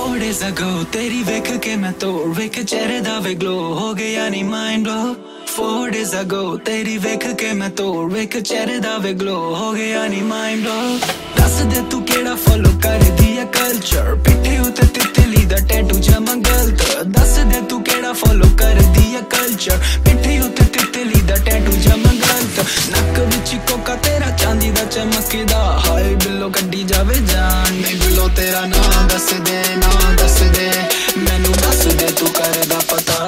4 days ago तेरी वेख के मैं तोड़ वेख चेहरे दा वे ग्लो हो गया नी माइंड ब्लो 4 days ago तेरी वेख के मैं तोड़ वेख चेहरे दा वे ग्लो हो गया नी माइंड ब्लो दस दे तू केड़ा फॉलो कर दिया कल्चर पिट्ठे उते तितली दा टैटू जमा गलत दस दे तू केड़ा फॉलो कर दिया कल्चर पिट्ठे उते तितली दा टैटू जमा गलत नक विच कोका तेरा चांदी दा चमकदा हाय बिल्लो कड्डी जावे जान में बिल्लो तेरा नाम दस दे मैनू दस दे तू करदा पता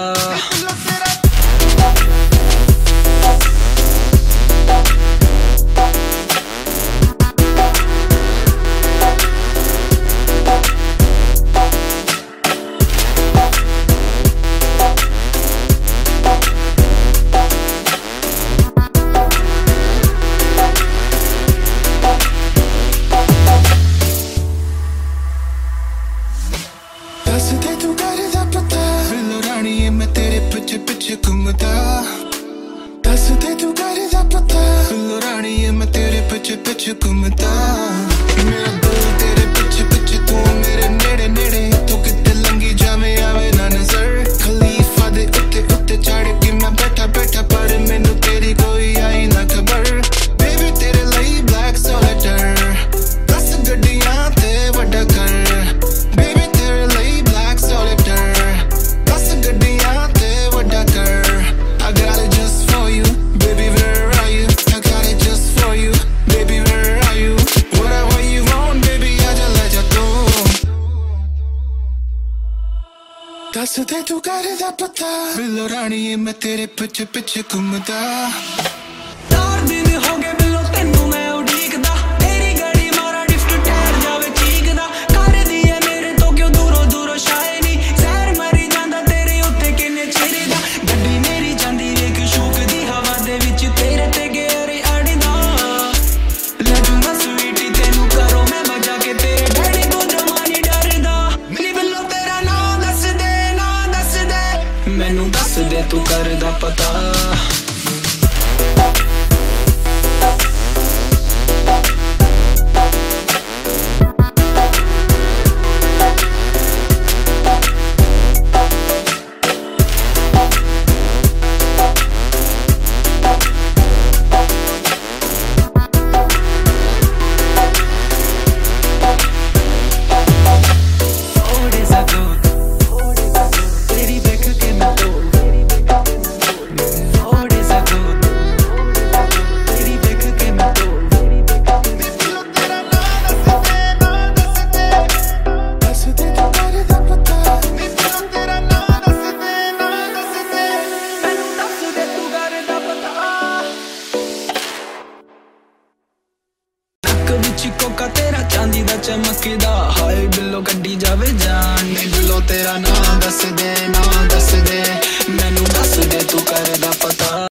दस दे तू करदा पता बिल्लो रानी मैं तेरे पीछे पीछे घूमदा दस दे तू करदा पता बिल्लो रानी मैं तेरे पीछे पीछे घूमदा मेरा दिल तेरे पीछे पीछे तू मेरे नेड़े नेड़े तू किते लंगी जावे आवे ना नजर खलीफा दे उत्ते उत्ते चढ़ के मैं बैठा बैठा पर मैनू तेरी कोई आई ना खबर बेबी तेरे ਲਈ ब्लैक सोलेटर दस गड्डियां ते वड्डा कर दस दे तू करदा पता बिल्लो रानी मैं तेरे पीछे पीछे घूमदा 4 दिन हो गए बिल्लो तेनू मैं उड़ीकदा तेरी गड़ी मारा डिफ्ट टैर जावे चीकदा कर दिए मेरे तो क्यों दूरों दूरों शायरी सैर मरी जांदा तेरे उत्ते किन्ने चेहरे दा गड्डी मेरी जांदी वेख शूक दी हवा दे विच तेरे ते गेरे अड़दा लगदा स्वीटी तेनू करो मैं बजा के तेरे डैडी को जमानी डरदा मेरी बिल्लो तेरा नाम दस दे मैनू दस दे तू करदा पता कोका तेरा चांदी दा चमकदा हाय बिल्लो कड्डी जावे जान में बिल्लो तेरा नाम दस दे मैनू दस दे तू करदा पता।